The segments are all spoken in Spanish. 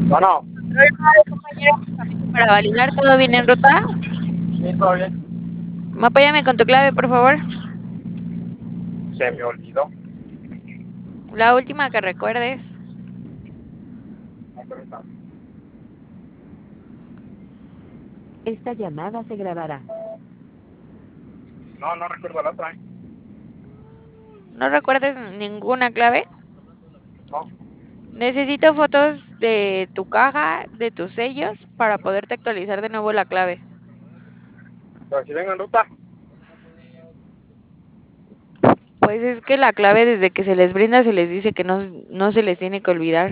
Bueno, Control 9, compañero, para validar, ¿todo bien en ruta? sí, todo bien. Apóyame con tu clave, por favor. Se me olvidó. La última que recuerdes. Esta llamada se grabará. No, no recuerdo la otra. ¿No recuerdes ninguna clave? No, Necesito fotos de tu caja, de tus sellos, para poderte actualizar de nuevo la clave. pero si vengo en ruta. Pues es que la clave desde que se les brinda se les dice que no se les tiene que olvidar.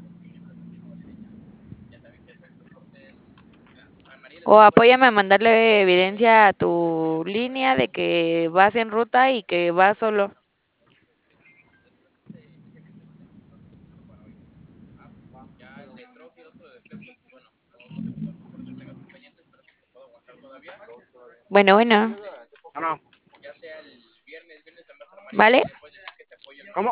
O apóyame a mandarle evidencia a tu línea de que vas en ruta y que vas solo. Bueno, bueno, Ah, no. ¿vale? ¿Cómo?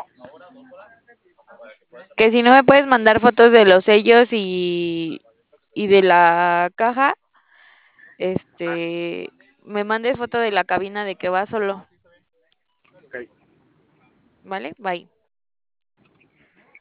Que si no me puedes mandar fotos de los sellos y de la caja, Ah, me mandes foto de la cabina de que vas solo, ok. ¿vale? Bye.